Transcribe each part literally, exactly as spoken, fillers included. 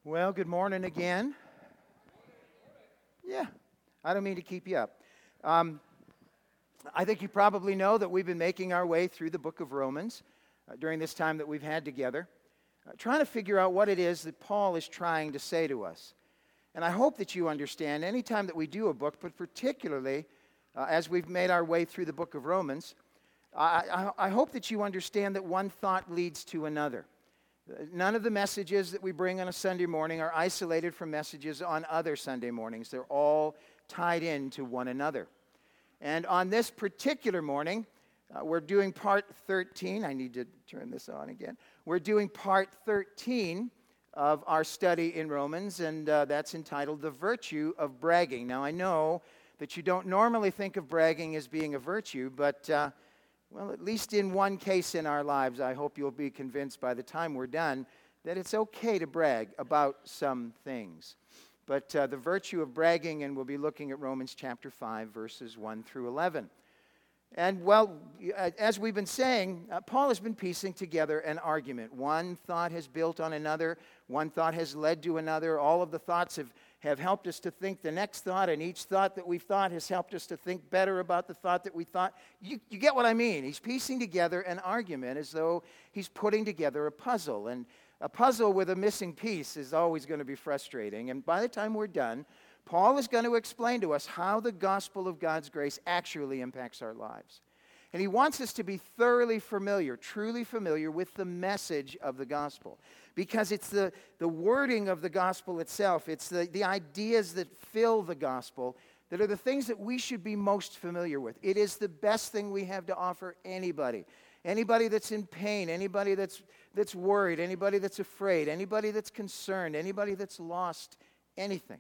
Well, good morning again. Yeah, I don't mean to keep you up. Um, I think you probably know that we've been making our way through the book of Romans uh, during this time that we've had together, uh, trying to figure out what it is that Paul is trying to say to us. And I hope that you understand, anytime that we do a book, but particularly uh, as we've made our way through the book of Romans, I, I, I hope that you understand that one thought leads to another. None of the messages that we bring on a Sunday morning are isolated from messages on other Sunday mornings. They're all tied into one another. And on this particular morning, uh, we're doing part thirteen. I need to turn this on again. We're doing part thirteen of our study in Romans, and uh, that's entitled The Virtue of Bragging. Now, I know that you don't normally think of bragging as being a virtue, but uh, well, at least in one case in our lives, I hope you'll be convinced by the time we're done that it's okay to brag about some things. But uh, the virtue of bragging, and we'll be looking at Romans chapter five, verses one through eleven. And, well, as we've been saying, uh, Paul has been piecing together an argument. One thought has built on another. One thought has led to another. All of the thoughts have, have helped us to think the next thought, and each thought that we've thought has helped us to think better about the thought that we thought. You, you get what I mean? He's piecing together an argument as though he's putting together a puzzle. And a puzzle with a missing piece is always going to be frustrating. And by the time we're done, Paul is going to explain to us how the gospel of God's grace actually impacts our lives. And he wants us to be thoroughly familiar, truly familiar with the message of the gospel. Because it's the, the wording of the gospel itself, it's the, the ideas that fill the gospel that are the things that we should be most familiar with. It is the best thing we have to offer anybody. Anybody that's in pain, anybody that's, that's worried, anybody that's afraid, anybody that's concerned, anybody that's lost, anything.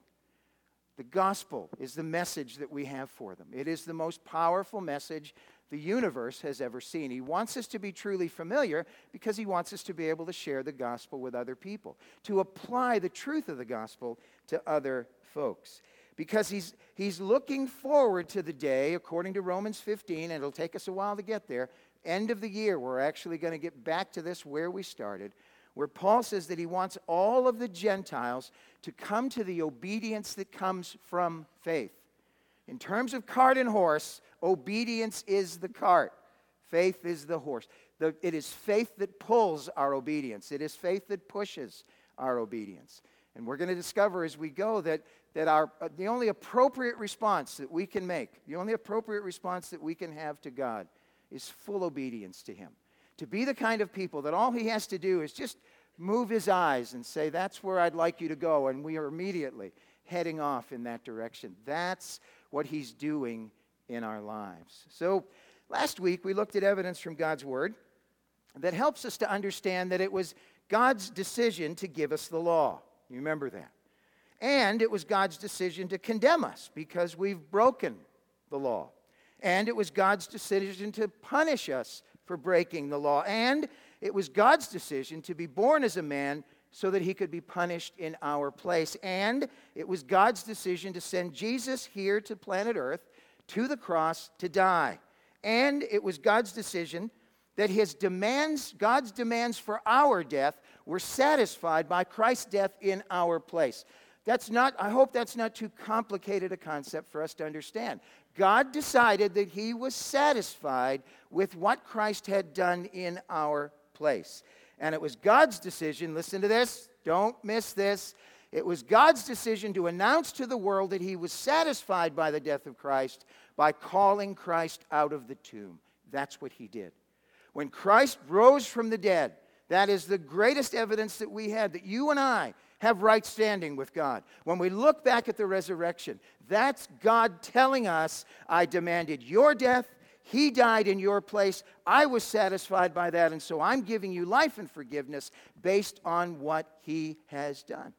The gospel is the message that we have for them. It is the most powerful message the universe has ever seen. He wants us to be truly familiar because he wants us to be able to share the gospel with other people, to apply the truth of the gospel to other folks. Because he's, he's looking forward to the day, according to Romans fifteen, and it'll take us a while to get there, end of the year, we're actually going to get back to this where we started, where Paul says that he wants all of the Gentiles to come to the obedience that comes from faith. In terms of cart and horse, obedience is the cart. Faith is the horse. The, it is faith that pulls our obedience. It is faith that pushes our obedience. And we're going to discover as we go that, that our, uh, the only appropriate response that we can make, the only appropriate response that we can have to God is full obedience to him. To be the kind of people that all he has to do is just move his eyes and say, that's where I'd like you to go, and we are immediately heading off in that direction. That's what he's doing in our lives. So last week we looked at evidence from God's word that helps us to understand that it was God's decision to give us the law. You remember that. And it was God's decision to condemn us because we've broken the law. And it was God's decision to punish us for breaking the law. And it was God's decision to be born as a man so that he could be punished in our place. And it was God's decision to send Jesus here to planet Earth, to the cross, to die. And it was God's decision that his demands, God's demands for our death were satisfied by Christ's death in our place. That's not, I hope that's not too complicated a concept for us to understand. God decided that he was satisfied with what Christ had done in our place. And it was God's decision, listen to this, don't miss this. It was God's decision to announce to the world that he was satisfied by the death of Christ by calling Christ out of the tomb. That's what he did. When Christ rose from the dead, that is the greatest evidence that we had, that you and I have right standing with God. When we look back at the resurrection, that's God telling us, I demanded your death, he died in your place, I was satisfied by that, and so I'm giving you life and forgiveness based on what he has done.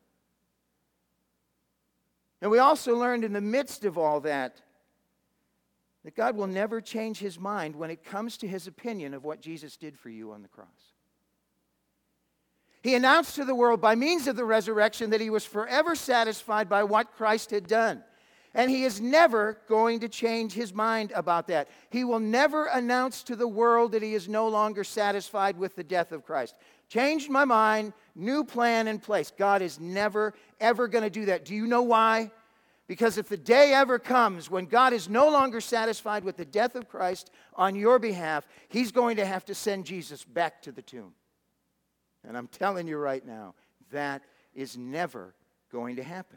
And we also learned in the midst of all that, that God will never change his mind when it comes to his opinion of what Jesus did for you on the cross. He announced to the world by means of the resurrection that he was forever satisfied by what Christ had done. And he is never going to change his mind about that. He will never announce to the world that he is no longer satisfied with the death of Christ. Changed my mind, new plan in place. God is never, ever going to do that. Do you know why? Because if the day ever comes when God is no longer satisfied with the death of Christ on your behalf, He's going to have to send Jesus back to the tomb. And I'm telling you right now, that is never going to happen.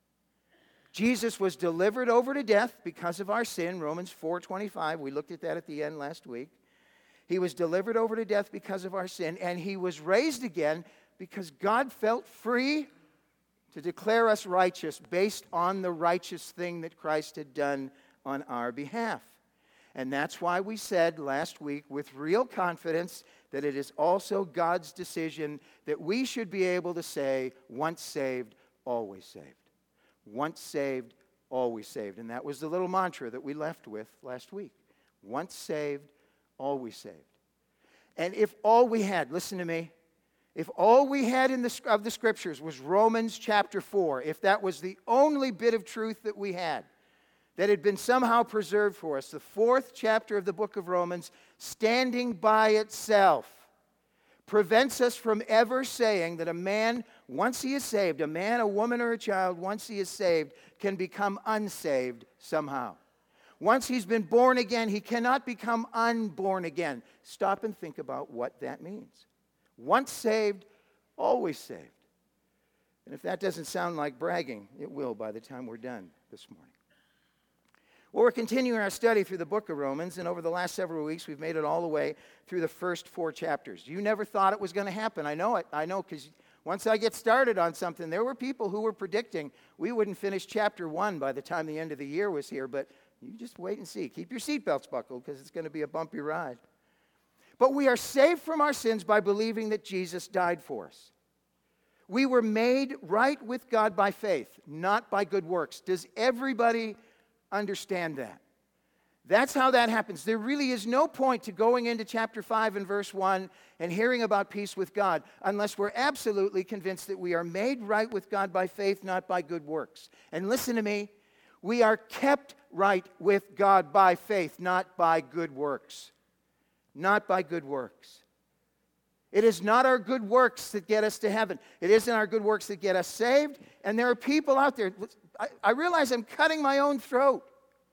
Jesus was delivered over to death because of our sin, Romans four twenty-five. We looked at that at the end last week. He was delivered over to death because of our sin, and He was raised again because God felt free to declare us righteous based on the righteous thing that Christ had done on our behalf. And that's why we said last week with real confidence that it is also God's decision that we should be able to say, once saved, always saved. Once saved, always saved. And that was the little mantra that we left with last week. Once saved, always saved. And if all we had, listen to me, if all we had in the, of the Scriptures was Romans chapter four, if that was the only bit of truth that we had, that had been somehow preserved for us, the fourth chapter of the book of Romans, standing by itself, prevents us from ever saying that a man, once he is saved, a man, a woman, or a child, once he is saved, can become unsaved somehow. Once he's been born again, he cannot become unborn again. Stop and think about what that means. Once saved, always saved. And if that doesn't sound like bragging, it will by the time we're done this morning. Well, we're continuing our study through the book of Romans, and over the last several weeks, we've made it all the way through the first four chapters. You never thought it was going to happen. I know it. I know because once I get started on something, there were people who were predicting we wouldn't finish chapter one by the time the end of the year was here, but you just wait and see. Keep your seatbelts buckled because it's going to be a bumpy ride. But we are saved from our sins by believing that Jesus died for us. We were made right with God by faith, not by good works. Does everybody understand that? That's how that happens. There really is no point to going into chapter five and verse one and hearing about peace with God unless we're absolutely convinced that we are made right with God by faith, not by good works. And listen to me, we are kept right with God by faith, not by good works. Not by good works. It is not our good works that get us to heaven. It isn't our good works that get us saved. And there are people out there, I, I realize I'm cutting my own throat.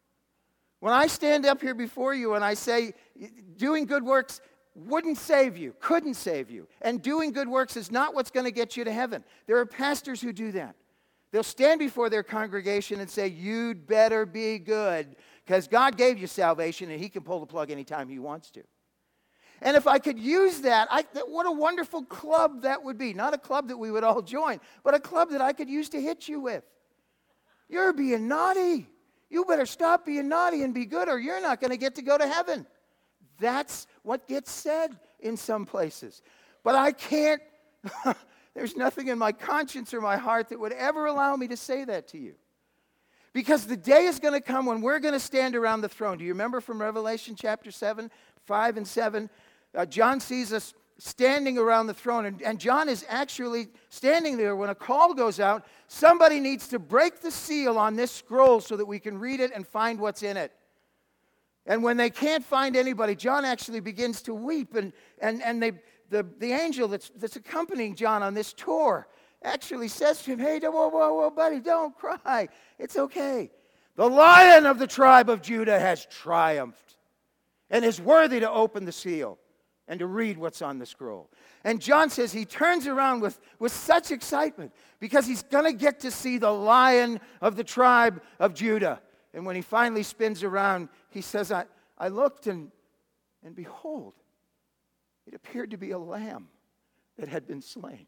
When I stand up here before you and I say, doing good works wouldn't save you, couldn't save you, and doing good works is not what's going to get you to heaven. There are pastors who do that. They'll stand before their congregation and say, you'd better be good, because God gave you salvation and He can pull the plug anytime He wants to. And if I could use that, I, what a wonderful club that would be. Not a club that we would all join, but a club that I could use to hit you with. You're being naughty. You better stop being naughty and be good, or you're not going to get to go to heaven. That's what gets said in some places. But I can't, there's nothing in my conscience or my heart that would ever allow me to say that to you. Because the day is going to come when we're going to stand around the throne. Do you remember from Revelation chapter seven, five and seven? Uh, John sees us standing around the throne, and, and John is actually standing there when a call goes out. Somebody needs to break the seal on this scroll so that we can read it and find what's in it. And when they can't find anybody, John actually begins to weep, and, and, and they, the, the angel that's, that's accompanying John on this tour actually says to him, hey, whoa, whoa, whoa, buddy, don't cry. It's okay. The Lion of the tribe of Judah has triumphed and is worthy to open the seal and to read what's on the scroll. And John says he turns around with, with such excitement because he's going to get to see the Lion of the tribe of Judah. And when he finally spins around, he says, I, I looked and, and behold, it appeared to be a lamb that had been slain.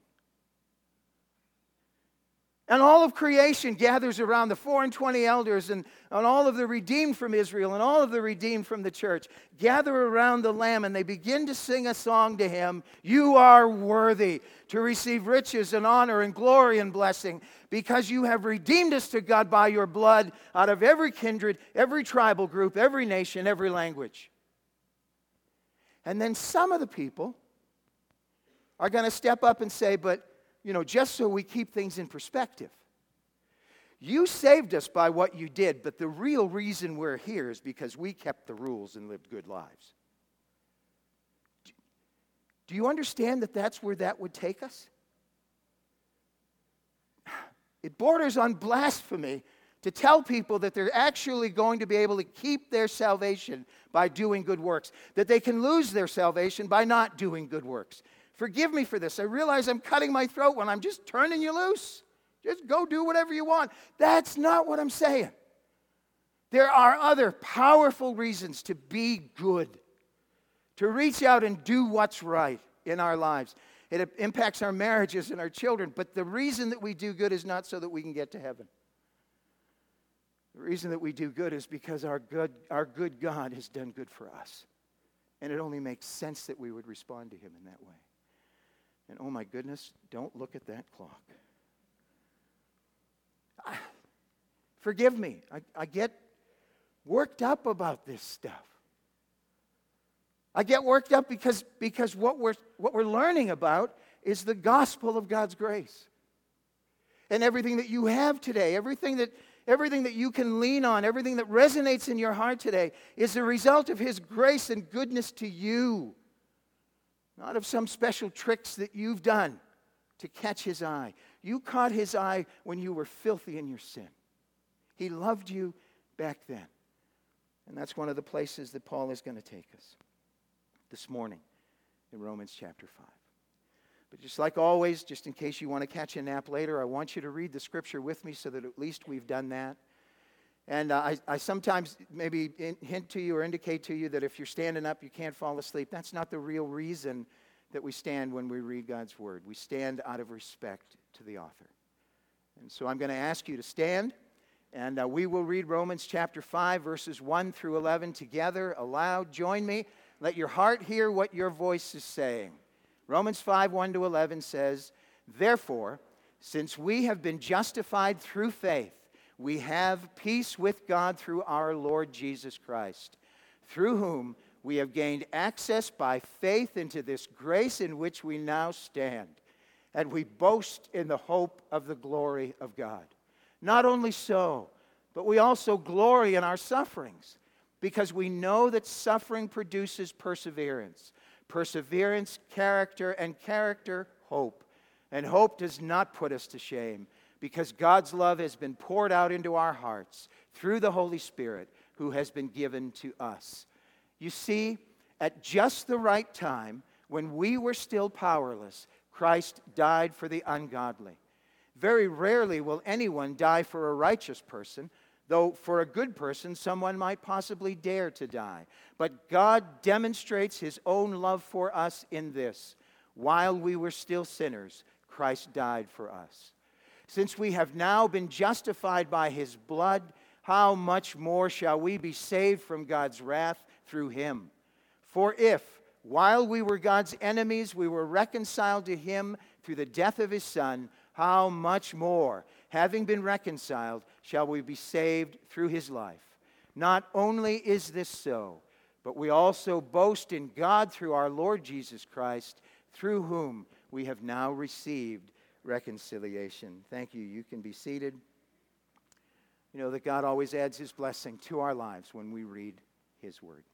And all of creation gathers around the four and twenty elders and, and all of the redeemed from Israel and all of the redeemed from the church gather around the Lamb, and they begin to sing a song to Him. You are worthy to receive riches and honor and glory and blessing because you have redeemed us to God by your blood out of every kindred, every tribal group, every nation, every language. And then some of the people are going to step up and say, but you know, just so we keep things in perspective. You saved us by what you did, but the real reason we're here is because we kept the rules and lived good lives. Do you understand that that's where that would take us? It borders on blasphemy to tell people that they're actually going to be able to keep their salvation by doing good works, that they can lose their salvation by not doing good works. Forgive me for this. I realize I'm cutting my throat when I'm just turning you loose. Just go do whatever you want. That's not what I'm saying. There are other powerful reasons to be good, to reach out and do what's right in our lives. It impacts our marriages and our children, but the reason that we do good is not so that we can get to heaven. The reason that we do good is because our good, our good God has done good for us. And it only makes sense that we would respond to him in that way. And oh my goodness, don't look at that clock. I, forgive me, I, I get worked up about this stuff. I get worked up because, because what we're, what we're learning about is the gospel of God's grace. And everything that you have today, everything that, everything that you can lean on, everything that resonates in your heart today is the result of his grace and goodness to you. Not of some special tricks that you've done to catch his eye. You caught his eye when you were filthy in your sin. He loved you back then. And that's one of the places that Paul is going to take us this morning in Romans chapter five. But just like always, just in case you want to catch a nap later, I want you to read the scripture with me so that at least we've done that. And uh, I, I sometimes maybe in, hint to you or indicate to you that if you're standing up, you can't fall asleep. That's not the real reason that we stand when we read God's word. We stand out of respect to the author. And so I'm going to ask you to stand, and uh, we will read Romans chapter five, verses one through eleven together, aloud. Join me. Let your heart hear what your voice is saying. Romans five, one to eleven says, "Therefore, since we have been justified through faith, we have peace with God through our Lord Jesus Christ, through whom we have gained access by faith into this grace in which we now stand, and we boast in the hope of the glory of God. Not only so, but we also glory in our sufferings, because we know that suffering produces perseverance. Perseverance, character, and character, hope. And hope does not put us to shame, because God's love has been poured out into our hearts through the Holy Spirit who has been given to us." You see, at just the right time, when we were still powerless, Christ died for the ungodly. Very rarely will anyone die for a righteous person, though for a good person, someone might possibly dare to die. But God demonstrates his own love for us in this: while we were still sinners, Christ died for us. Since we have now been justified by his blood, how much more shall we be saved from God's wrath through him? For if, while we were God's enemies, we were reconciled to him through the death of his Son, how much more, having been reconciled, shall we be saved through his life? Not only is this so, but we also boast in God through our Lord Jesus Christ, through whom we have now received reconciliation. Thank you. You can be seated. You know that God always adds his blessing to our lives when we read his word.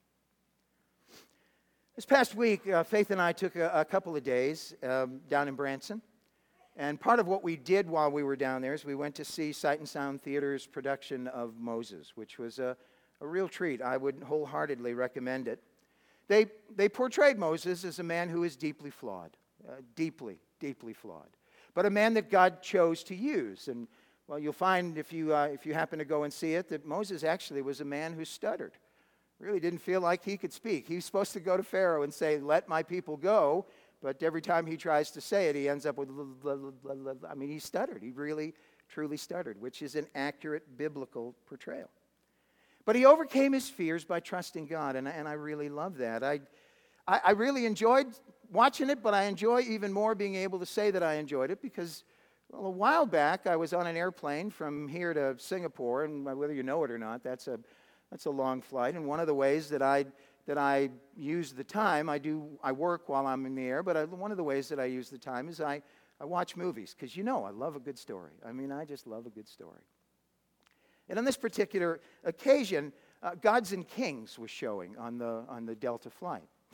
This past week, uh, Faith and I took a, a couple of days um, down in Branson. And part of what we did while we were down there is we went to see Sight and Sound Theater's production of Moses, which was a, a real treat. I would wholeheartedly recommend it. They, they portrayed Moses as a man who is deeply flawed, uh, deeply, deeply flawed, but a man that God chose to use. And, well, you'll find if you, uh, if you happen to go and see it, that Moses actually was a man who stuttered. Really didn't feel like he could speak. He was supposed to go to Pharaoh and say, "Let my people go," but every time he tries to say it, he ends up with, I mean, he stuttered. He really, truly stuttered, which is an accurate biblical portrayal. But he overcame his fears by trusting God, and I, and I really love that. I, I, I really enjoyed watching it, but I enjoy even more being able to say that I enjoyed it because, well, a while back, I was on an airplane from here to Singapore, and whether you know it or not, that's a that's a long flight. And one of the ways that I that I use the time, I do I work while I'm in the air, but I, one of the ways that I use the time is I, I watch movies, because you know I love a good story. I mean, I just love a good story. And on this particular occasion, uh, Gods and Kings was showing on the on the Delta flight.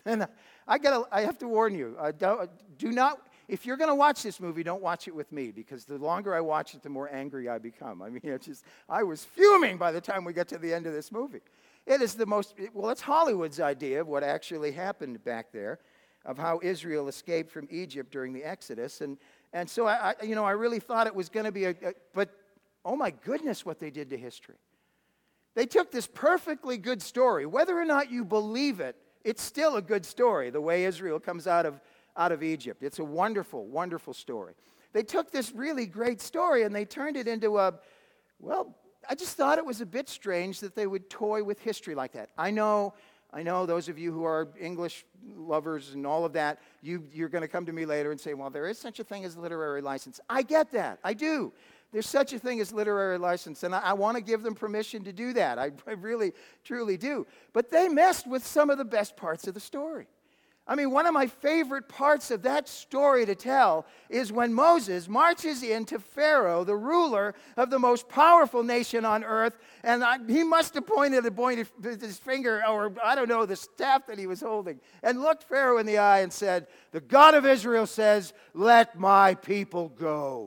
And I gotta, I have to warn you, uh, don't, do not, if you're going to watch this movie, don't watch it with me, because the longer I watch it, the more angry I become. I mean, it's just, I was fuming by the time we got to the end of this movie. It is the most, well, it's Hollywood's idea of what actually happened back there, of how Israel escaped from Egypt during the Exodus. And, and so, I, I, you know, I really thought it was going to be a, a, but oh my goodness, what they did to history. They took this perfectly good story. Whether or not you believe it, it's still a good story, the way Israel comes out of, out of Egypt. It's a wonderful, wonderful story. They took this really great story and they turned it into a, well, I just thought it was a bit strange that they would toy with history like that. I know, I know those of you who are English lovers and all of that, you, you're going to come to me later and say, well, there is such a thing as literary license. I get that. I do. There's such a thing as literary license, and I, I want to give them permission to do that. I, I really, truly do. But they messed with some of the best parts of the story. I mean, one of my favorite parts of that story to tell is when Moses marches into Pharaoh, the ruler of the most powerful nation on earth, and I, he must have pointed, pointed his finger, or I don't know, the staff that he was holding, and looked Pharaoh in the eye and said, "The God of Israel says, let my people go."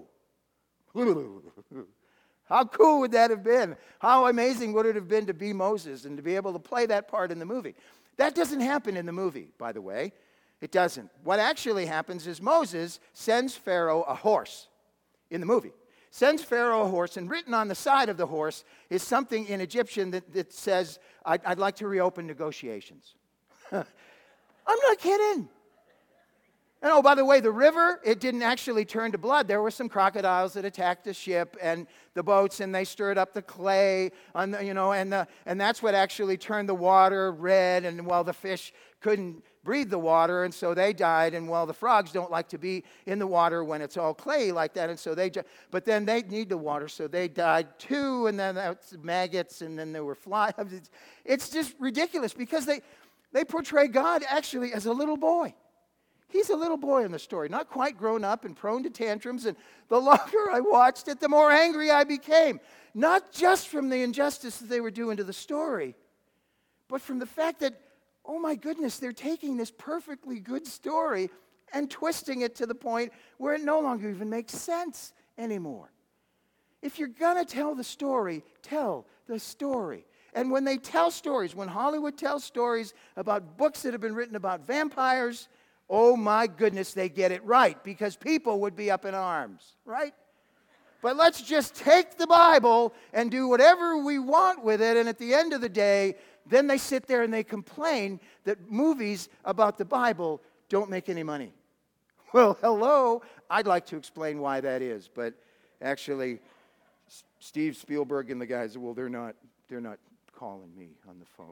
How cool would that have been? How amazing would it have been to be Moses and to be able to play that part in the movie? That doesn't happen in the movie, by the way. It doesn't. What actually happens is Moses sends Pharaoh a horse in the movie. Sends Pharaoh a horse, and written on the side of the horse is something in Egyptian that, that says, I'd, I'd like to reopen negotiations. I'm not kidding. And oh, by the way, the river, it didn't actually turn to blood. There were some crocodiles that attacked the ship and the boats, and they stirred up the clay, on the, you know, and the, and that's what actually turned the water red. And well, the fish couldn't breathe the water, and so they died. And well, the frogs don't like to be in the water when it's all clay like that, and so they. But then they need the water, so they died too. And then that's maggots, and then there were flies. It's, it's just ridiculous because they they portray God actually as a little boy. He's a little boy in the story, not quite grown up and prone to tantrums. And the longer I watched it, the more angry I became. Not just from the injustice that they were doing to the story, but from the fact that, oh my goodness, they're taking this perfectly good story and twisting it to the point where it no longer even makes sense anymore. If you're going to tell the story, tell the story. And when they tell stories, when Hollywood tells stories about books that have been written about vampires, oh my goodness, they get it right, because people would be up in arms, right? But let's just take the Bible and do whatever we want with it, and at the end of the day, then they sit there and they complain that movies about the Bible don't make any money. Well, hello, I'd like to explain why that is, but actually, Steve Spielberg and the guys, well, they're not, they're not calling me on the phone.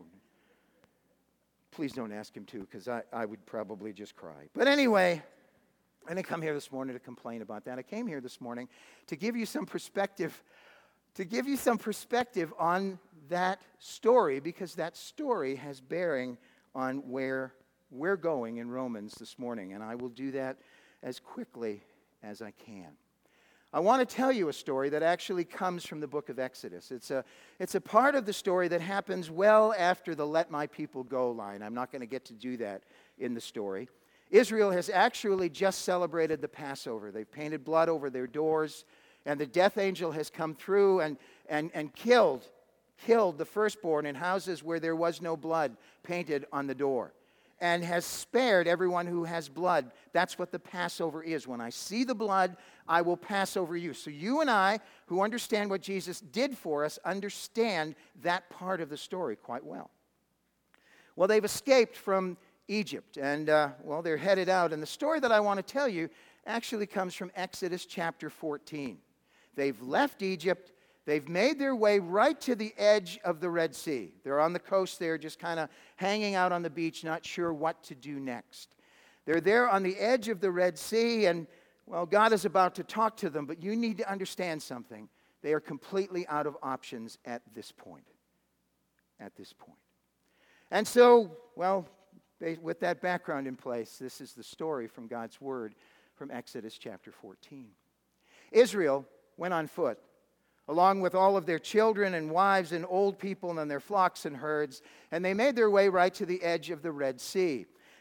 Please don't ask him to, because I, I would probably just cry. But anyway, I didn't come here this morning to complain about that. I came here this morning to give you some perspective, to give you some perspective on that story, because that story has bearing on where we're going in Romans this morning, and I will do that as quickly as I can. I want to tell you a story that actually comes from the book of Exodus. It's a, it's a part of the story that happens well after the let my people go line. I'm not going to get to do that in the story. Israel has actually just celebrated the Passover. They've painted blood over their doors, and the death angel has come through and, and, and killed, killed the firstborn in houses where there was no blood painted on the door, and has spared everyone who has blood. That's what the Passover is. When I see the blood, I will pass over you. So you and I, who understand what Jesus did for us, understand that part of the story quite well. Well, they've escaped from Egypt, and, uh, well, they're headed out. And the story that I want to tell you actually comes from Exodus chapter fourteen. They've left Egypt. They've made their way right to the edge of the Red Sea. They're on the coast there, just kind of hanging out on the beach, not sure what to do next. They're there on the edge of the Red Sea, and, well, God is about to talk to them, but you need to understand something. They are completely out of options at this point. At this point. And so, well, with that background in place, this is the story from God's Word from Exodus chapter fourteen. Israel went on foot, along with all of their children and wives and old people and their flocks and herds, and they made their way right to the edge of the Red Sea.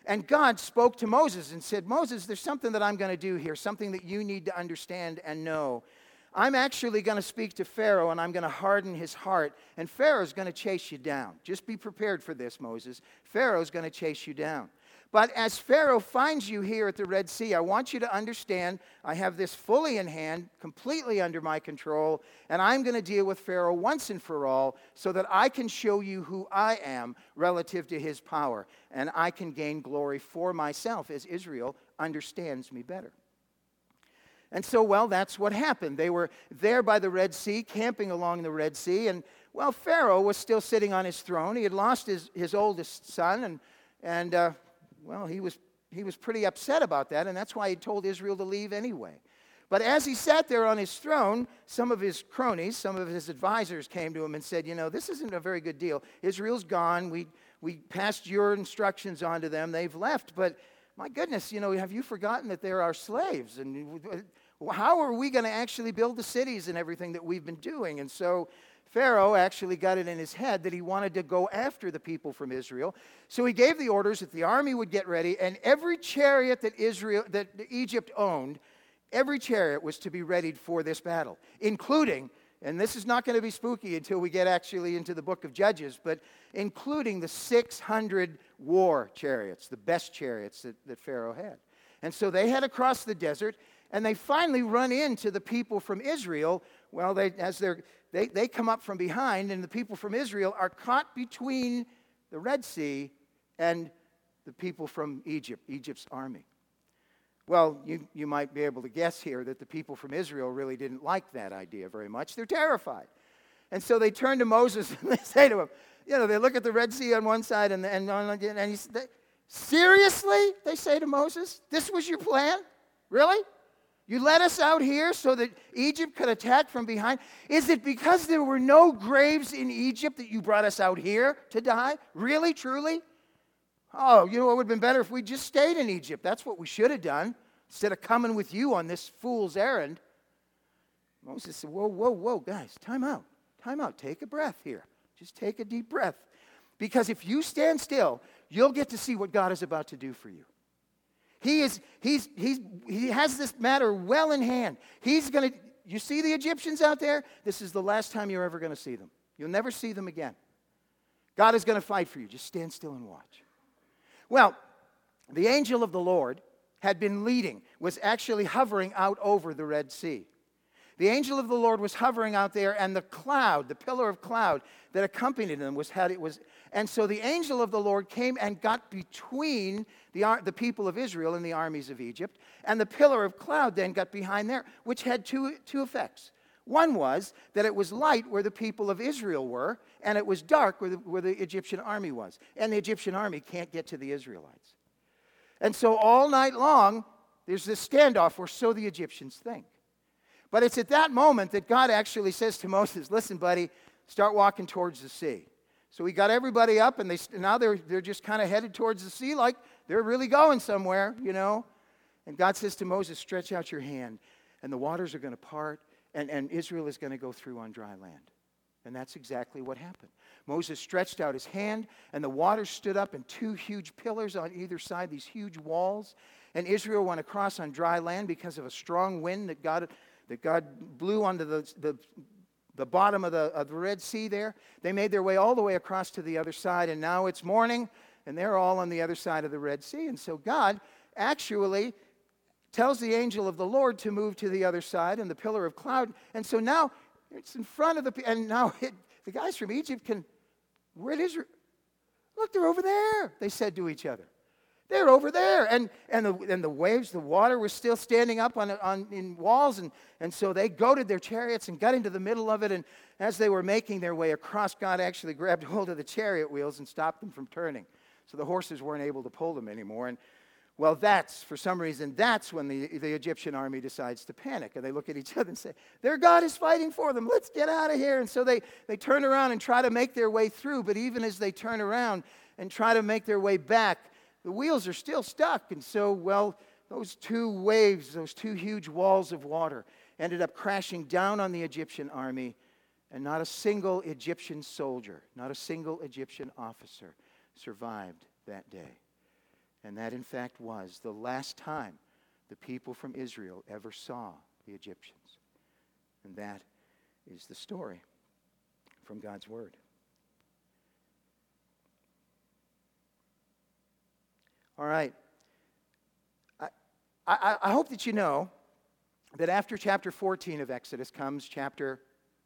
And God spoke to Moses and said, Moses, there's something that I'm going to do here, something that you need to understand and know. I'm actually going to speak to Pharaoh, and I'm going to harden his heart, and Pharaoh's going to chase you down. Just be prepared for this, Moses. Pharaoh's going to chase you down. But as Pharaoh finds you here at the Red Sea, I want you to understand I have this fully in hand, completely under my control, and I'm going to deal with Pharaoh once and for all so that I can show you who I am relative to his power, and I can gain glory for myself as Israel understands me better. And so, well, that's what happened. They were there by the Red Sea, camping along the Red Sea, and, well, Pharaoh was still sitting on his throne. He had lost his, his oldest son, and, and uh, well, he was, he was pretty upset about that, and that's why he told Israel to leave anyway. But as he sat there on his throne, some of his cronies, some of his advisors came to him and said, you know, this isn't a very good deal. Israel's gone. We, we passed your instructions on to them. They've left, but my goodness, you know, have you forgotten that they're our slaves? And how are we going to actually build the cities and everything that we've been doing? And so Pharaoh actually got it in his head that he wanted to go after the people from Israel. So he gave the orders that the army would get ready, and every chariot that Israel, that Egypt owned, every chariot was to be readied for this battle, including, and this is not going to be spooky until we get actually into the book of Judges, but including the six hundred war chariots, the best chariots that, that Pharaoh had. And so they head across the desert, and they finally run into the people from Israel. Well, they, as they're, they, they come up from behind, and the people from Israel are caught between the Red Sea and the people from Egypt, Egypt's army. Well, you, you might be able to guess here that the people from Israel really didn't like that idea very much. They're terrified. And so they turn to Moses and they say to him, you know, they look at the Red Sea on one side and, and, on, and he's, they, seriously, they say to Moses, this was your plan? Really? You let us out here so that Egypt could attack from behind? Is it because there were no graves in Egypt that you brought us out here to die? Really, truly? Oh, you know, it would have been better if we just stayed in Egypt. That's what we should have done, instead of coming with you on this fool's errand. Moses said, whoa, whoa, whoa, guys, time out. Time out. Take a breath here. Just take a deep breath. Because if you stand still, you'll get to see what God is about to do for you. He is, he's, he's, he has this matter well in hand. He's going to, you see the Egyptians out there? This is the last time you're ever going to see them. You'll never see them again. God is going to fight for you. Just stand still and watch. Well, the angel of the Lord had been leading, was actually hovering out over the Red Sea. The angel of the Lord was hovering out there, and the cloud, the pillar of cloud that accompanied them was had it was, and so the angel of the Lord came and got between the the people of Israel and the armies of Egypt, and the pillar of cloud then got behind there, which had two two effects. One was that it was light where the people of Israel were, and it was dark where the, where the Egyptian army was, and the Egyptian army can't get to the Israelites. And so all night long, there's this standoff, or so the Egyptians think. But it's at that moment that God actually says to Moses, listen, buddy, start walking towards the sea. So he got everybody up, and they now they're, they're just kind of headed towards the sea like they're really going somewhere, you know. And God says to Moses, stretch out your hand, and the waters are going to part, and, and Israel is going to go through on dry land. And that's exactly what happened. Moses stretched out his hand, and the waters stood up in two huge pillars on either side, these huge walls. And Israel went across on dry land because of a strong wind that God, that God blew onto the, the, the bottom of the, of the Red Sea there. They made their way all the way across to the other side, and now it's morning, and they're all on the other side of the Red Sea. And so God actually tells the angel of the Lord to move to the other side in the pillar of cloud. And so now it's in front of the, and now it, the guys from Egypt can, where is Israel? Look, they're over there, they said to each other. They're over there. And and the and the waves, the water was still standing up on, on in walls. And, and so they goaded their chariots and got into the middle of it. And as they were making their way across, God actually grabbed hold of the chariot wheels and stopped them from turning. So the horses weren't able to pull them anymore. And well, that's, for some reason, that's when the, the Egyptian army decides to panic. And they look at each other and say, their God is fighting for them. Let's get out of here. And so they, they turn around and try to make their way through. But even as they turn around and try to make their way back, the wheels are still stuck. And so, well, those two waves, those two huge walls of water ended up crashing down on the Egyptian army. And not a single Egyptian soldier, not a single Egyptian officer survived that day. And that, in fact, was the last time the people from Israel ever saw the Egyptians. And that is the story from God's Word. All right. I, I, I hope that you know that after chapter fourteen of Exodus comes chapter...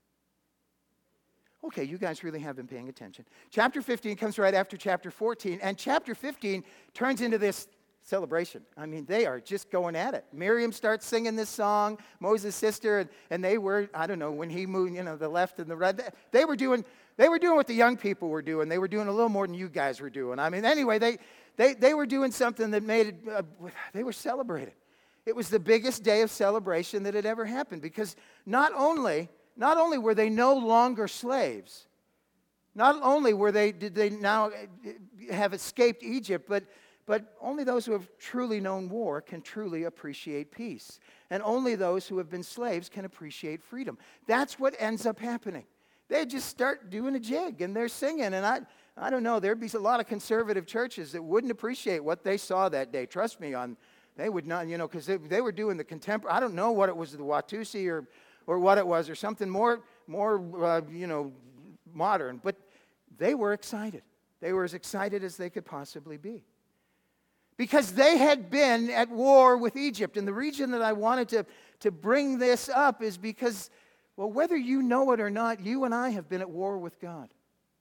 Okay, you guys really have been paying attention. Chapter fifteen comes right after chapter fourteen, and chapter fifteen turns into this celebration. I mean, they are just going at it. Miriam starts singing this song, Moses' sister, and, and they were, I don't know, when he moved, you know, the left and the right, they were doing, they were doing what the young people were doing. They were doing a little more than you guys were doing. I mean, anyway, they they they were doing something that made it, uh, they were celebrating. It was the biggest day of celebration that had ever happened, because not only Not only were they no longer slaves, not only were they did they now have escaped Egypt, but, but only those who have truly known war can truly appreciate peace. And only those who have been slaves can appreciate freedom. That's what ends up happening. They just start doing a jig, and they're singing. And I, I don't know, there'd be a lot of conservative churches that wouldn't appreciate what they saw that day. Trust me, on they would not, you know, because they, they were doing the contemporary, I don't know what it was, the Watusi or... or what it was, or something more, more uh, you know, modern. But they were excited. They were as excited as they could possibly be. Because they had been at war with Egypt. And the reason that I wanted to, to bring this up is because, well, whether you know it or not, you and I have been at war with God.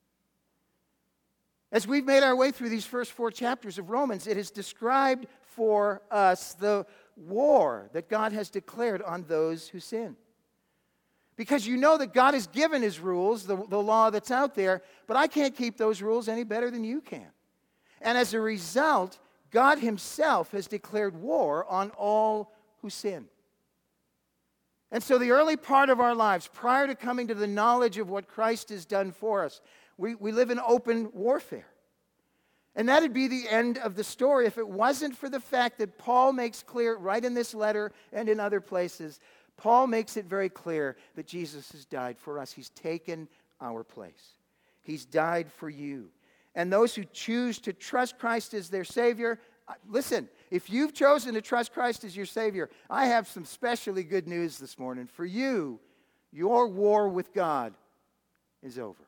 As we've made our way through these first four chapters of Romans, it has described for us the war that God has declared on those who sin. Because you know that God has given His rules, the, the law that's out there, but I can't keep those rules any better than you can. And as a result, God Himself has declared war on all who sin. And so the early part of our lives, prior to coming to the knowledge of what Christ has done for us, we, we live in open warfare. And that would be the end of the story if it wasn't for the fact that Paul makes clear right in this letter and in other places. Paul makes it very clear that Jesus has died for us. He's taken our place. He's died for you. And those who choose to trust Christ as their Savior, listen, if you've chosen to trust Christ as your Savior, I have some specially good news this morning. For you, your war with God is over.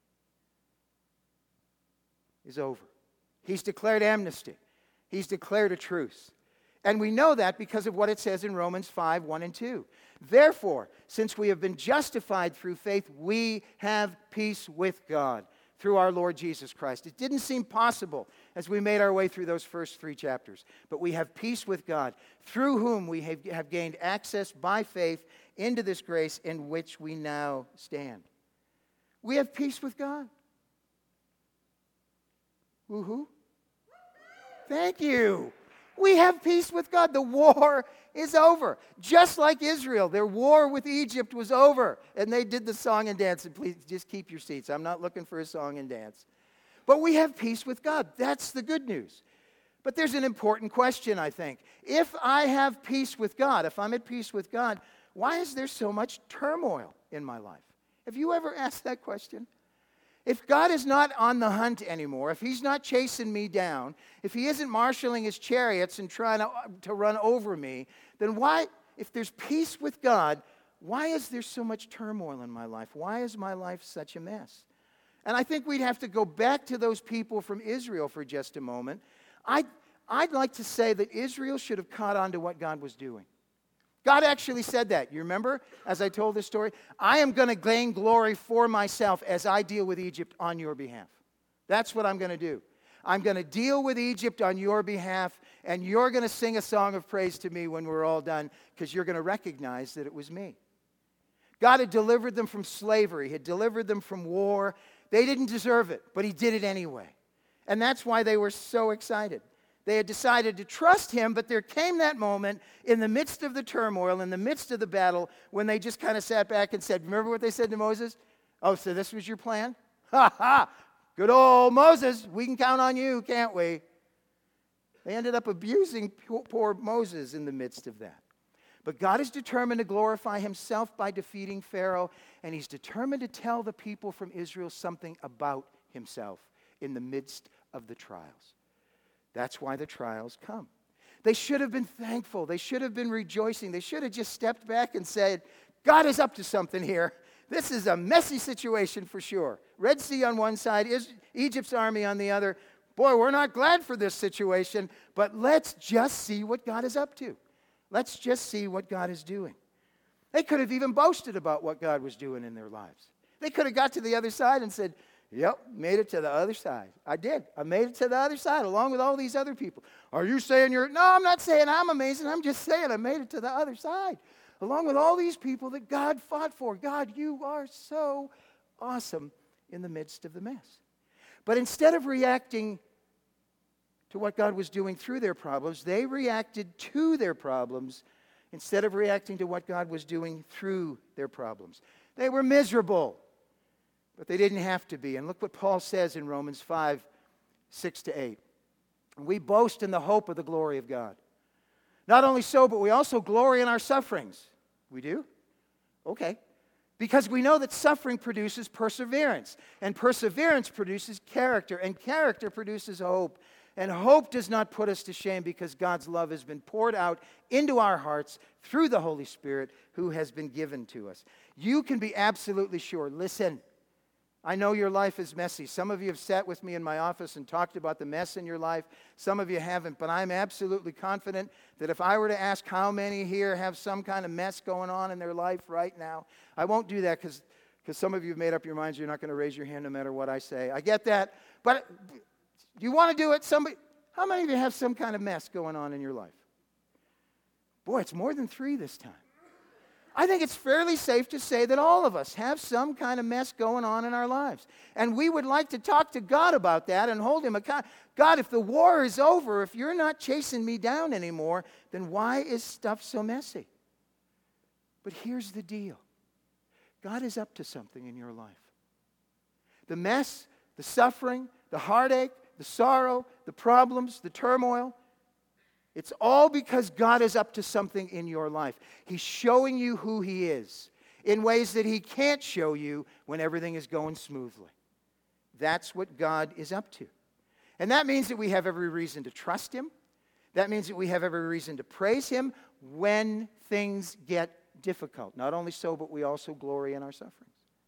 Is over. He's declared amnesty. He's declared a truce. And we know that because of what it says in Romans five, one and two. Therefore, since we have been justified through faith, we have peace with God through our Lord Jesus Christ. It didn't seem possible as we made our way through those first three chapters. But we have peace with God, through whom we have, have gained access by faith into this grace in which we now stand. We have peace with God. Woo-hoo. Thank you. We have peace with God. The war is over. Just like Israel, their war with Egypt was over. And they did the song and dance. And please, just keep your seats. I'm not looking for a song and dance. But we have peace with God. That's the good news. But there's an important question, I think. If I have peace with God, if I'm at peace with God, why is there so much turmoil in my life? Have you ever asked that question? If God is not on the hunt anymore, if He's not chasing me down, if He isn't marshaling His chariots and trying to, to run over me, then why, if there's peace with God, why is there so much turmoil in my life? Why is my life such a mess? And I think we'd have to go back to those people from Israel for just a moment. I'd, I'd like to say that Israel should have caught on to what God was doing. God actually said that. You remember, as I told this story? I am going to gain glory for myself as I deal with Egypt on your behalf. That's what I'm going to do. I'm going to deal with Egypt on your behalf, and you're going to sing a song of praise to me when we're all done, because you're going to recognize that it was me. God had delivered them from slavery, had delivered them from war. They didn't deserve it, but He did it anyway. And that's why they were so excited. They had decided to trust Him, but there came that moment in the midst of the turmoil, in the midst of the battle, when they just kind of sat back and said, remember what they said to Moses? Oh, so this was your plan? Ha ha! Good old Moses, we can count on you, can't we? They ended up abusing poor Moses in the midst of that. But God is determined to glorify Himself by defeating Pharaoh, and He's determined to tell the people from Israel something about Himself in the midst of the trials. That's why the trials come. They should have been thankful. They should have been rejoicing. They should have just stepped back and said, God is up to something here. This is a messy situation for sure. Red Sea on one side, Egypt's army on the other. Boy, we're not glad for this situation, but let's just see what God is up to. Let's just see what God is doing. They could have even boasted about what God was doing in their lives. They could have got to the other side and said, yep, made it to the other side. I did. I made it to the other side along with all these other people. Are you saying you're... No, I'm not saying I'm amazing. I'm just saying I made it to the other side along with all these people that God fought for. God, you are so awesome in the midst of the mess. But instead of reacting to what God was doing through their problems, they reacted to their problems instead of reacting to what God was doing through their problems. They were miserable, but they didn't have to be. And look what Paul says in Romans five, six to eight. We boast in the hope of the glory of God. Not only so, but we also glory in our sufferings. We do? Okay. Because we know that suffering produces perseverance, and perseverance produces character, and character produces hope. And hope does not put us to shame because God's love has been poured out into our hearts through the Holy Spirit who has been given to us. You can be absolutely sure. Listen, I know your life is messy. Some of you have sat with me in my office and talked about the mess in your life. Some of you haven't, but I'm absolutely confident that if I were to ask how many here have some kind of mess going on in their life right now, I won't do that because because some of you have made up your minds you're not going to raise your hand no matter what I say. I get that, but you want to do it? Somebody, how many of you have some kind of mess going on in your life? Boy, it's more than three this time. I think it's fairly safe to say that all of us have some kind of mess going on in our lives. And we would like to talk to God about that and hold him accountable. God, if the war is over, if you're not chasing me down anymore, then why is stuff so messy? But here's the deal. God is up to something in your life. The mess, the suffering, the heartache, the sorrow, the problems, the turmoil, it's all because God is up to something in your life. He's showing you who he is in ways that he can't show you when everything is going smoothly. That's what God is up to. And that means that we have every reason to trust him. That means that we have every reason to praise him when things get difficult. Not only so, but we also glory in our sufferings.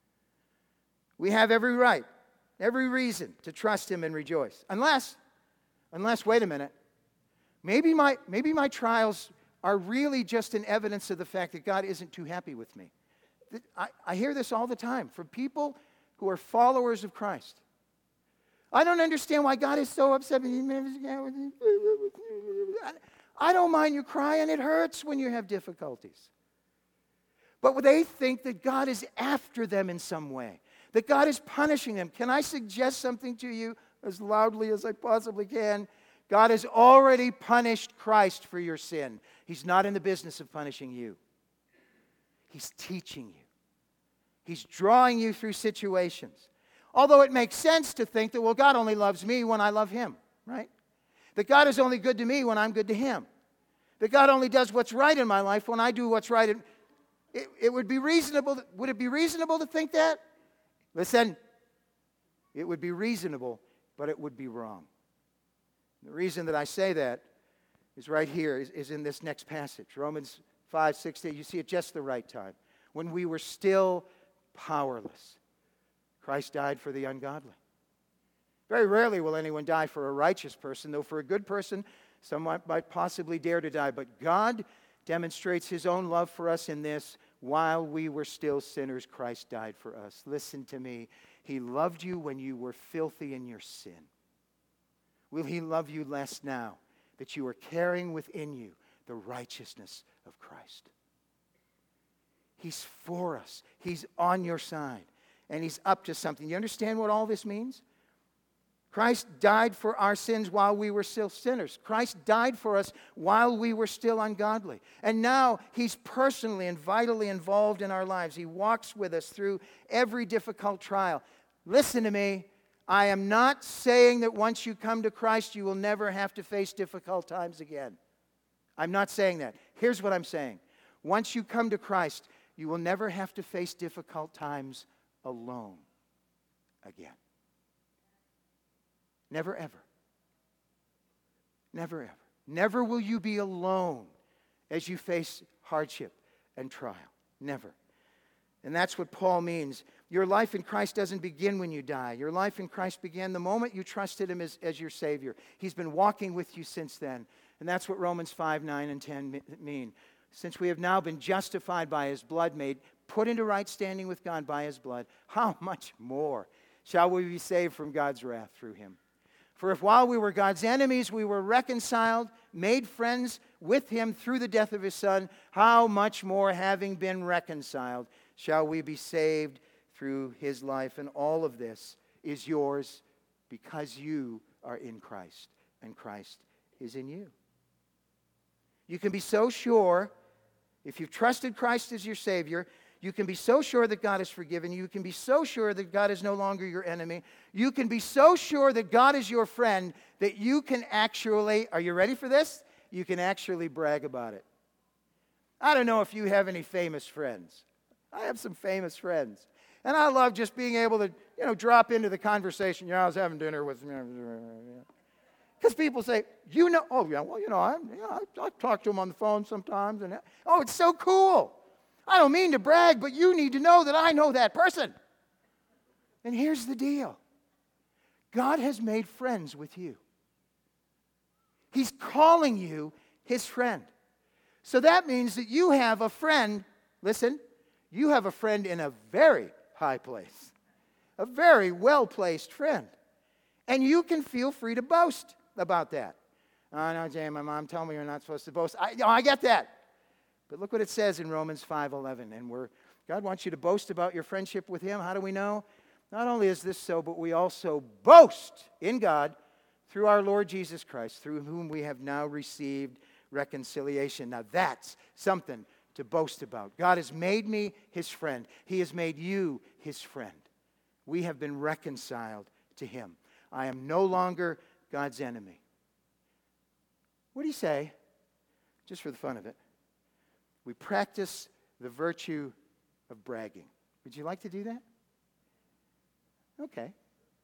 We have every right, every reason to trust him and rejoice. Unless, unless, wait a minute, maybe my, maybe my trials are really just an evidence of the fact that God isn't too happy with me. I, I hear this all the time from people who are followers of Christ. I don't understand why God is so upset. I don't mind you crying. It hurts when you have difficulties. But they think that God is after them in some way, that God is punishing them. Can I suggest something to you as loudly as I possibly can? God has already punished Christ for your sin. He's not in the business of punishing you. He's teaching you. He's drawing you through situations. Although it makes sense to think that, well, God only loves me when I love him, right? That God is only good to me when I'm good to him. That God only does what's right in my life when I do what's right. In, it, it would be reasonable. Would it be reasonable to think that? Listen, it would be reasonable, but it would be wrong. The reason that I say that is right here, is, is in this next passage. Romans five, six, eight. You see it just the right time. When we were still powerless, Christ died for the ungodly. Very rarely will anyone die for a righteous person, though for a good person, someone might possibly dare to die. But God demonstrates his own love for us in this: while we were still sinners, Christ died for us. Listen to me. He loved you when you were filthy in your sin. Will he love you less now that you are carrying within you the righteousness of Christ? He's for us. He's on your side. And he's up to something. You understand what all this means? Christ died for our sins while we were still sinners. Christ died for us while we were still ungodly. And now he's personally and vitally involved in our lives. He walks with us through every difficult trial. Listen to me. I am not saying that once you come to Christ, you will never have to face difficult times again. I'm not saying that. Here's what I'm saying. Once you come to Christ, you will never have to face difficult times alone again. Never, ever. Never ever. Never will you be alone as you face hardship and trial. Never. And that's what Paul means. Your life in Christ doesn't begin when you die. Your life in Christ began the moment you trusted Him as, as your Savior. He's been walking with you since then. And that's what Romans five, nine, and ten mean. Since we have now been justified by His blood, made, put into right standing with God by His blood, how much more shall we be saved from God's wrath through Him? For if while we were God's enemies, we were reconciled, made friends with Him through the death of His Son, how much more, having been reconciled, shall we be saved through His life? And all of this is yours because you are in Christ, and Christ is in you. You can be so sure, if you've trusted Christ as your Savior, you can be so sure that God has forgiven you. You can be so sure that God is no longer your enemy. You can be so sure that God is your friend that you can actually, are you ready for this? You can actually brag about it. I don't know if you have any famous friends. I have some famous friends. And I love just being able to, you know, drop into the conversation. Yeah, I was having dinner with, because people say, you know, oh, yeah, well, you know, I, you know, I, I talk to them on the phone sometimes. And oh, it's so cool. I don't mean to brag, but you need to know that I know that person. And here's the deal. God has made friends with you. He's calling you His friend. So that means that you have a friend, listen, you have a friend in a very high place. A very well-placed friend. And you can feel free to boast about that. Oh, no, Jay, my mom told me you're not supposed to boast. I, oh, I get that. But look what it says in Romans five eleven. And we're, God wants you to boast about your friendship with Him. How do we know? Not only is this so, but we also boast in God through our Lord Jesus Christ, through whom we have now received reconciliation. Now that's something to boast about. God has made me His friend. He has made you His friend. We have been reconciled to Him. I am no longer God's enemy. What do you say? Just for the fun of it. We practice the virtue of bragging. Would you like to do that? Okay.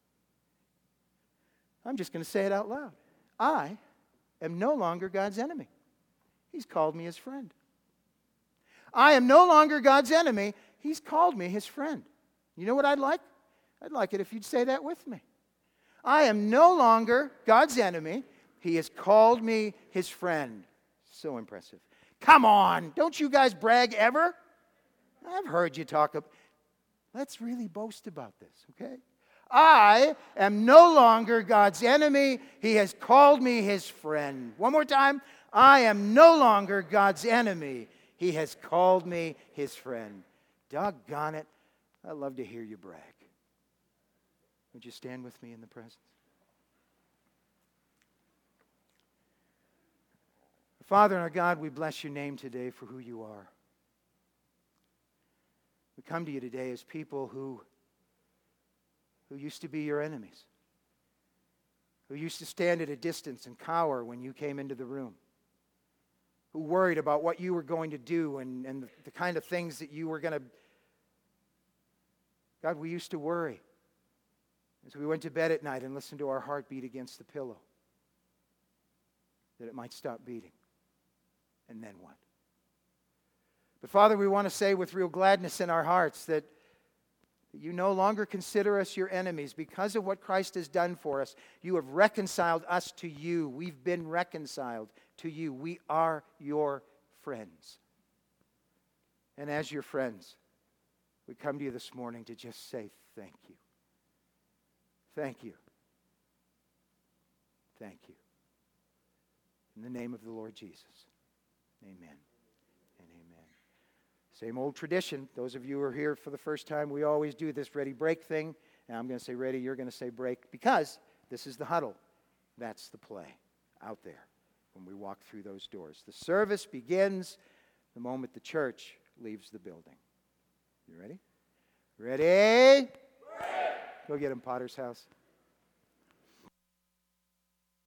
I'm just going to say it out loud. I am no longer God's enemy. He's called me His friend. I am no longer God's enemy. He's called me His friend. You know what I'd like? I'd like it if you'd say that with me. I am no longer God's enemy. He has called me His friend. So impressive. Come on, don't you guys brag ever? I've heard you talk about. Let's really boast about this, okay? I am no longer God's enemy. He has called me His friend. One more time. I am no longer God's enemy. He has called me His friend. Doggone it. I love to hear you brag. Would you stand with me in the presence? Father and our God, we bless your name today for who you are. We come to you today as people who, who used to be your enemies, who used to stand at a distance and cower when you came into the room, who worried about what you were going to do and, and the, the kind of things that you were going to... God, we used to worry as we went to bed at night and listened to our heart beat against the pillow, that it might stop beating. And then what? But Father, we want to say with real gladness in our hearts that you no longer consider us your enemies. Because of what Christ has done for us, you have reconciled us to you. We've been reconciled to you. We are your friends. And as your friends, we come to you this morning to just say thank you. Thank you. Thank you. In the name of the Lord Jesus. Amen and amen. Same old tradition. Those of you who are here for the first time, we always do this ready break thing. And I'm going to say ready, you're going to say break, because this is the huddle. That's the play out there when we walk through those doors. The service begins the moment the church leaves the building. You ready? Ready? Break. Go get him, Potter's house.